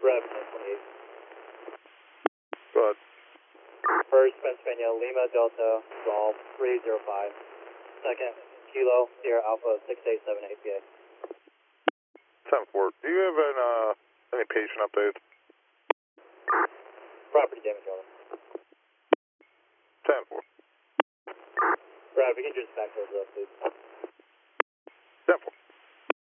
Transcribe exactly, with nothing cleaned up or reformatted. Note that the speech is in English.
Brad, ten twenty-eight. Go ahead. First, Pennsylvania, Lima Delta, Golf, three zero five. Second, Kilo, Sierra Alpha, six eight seven A P A. ten four. Do you have an, uh, any patient updates? Property damage over. ten four. Brad, we can just back those up, please.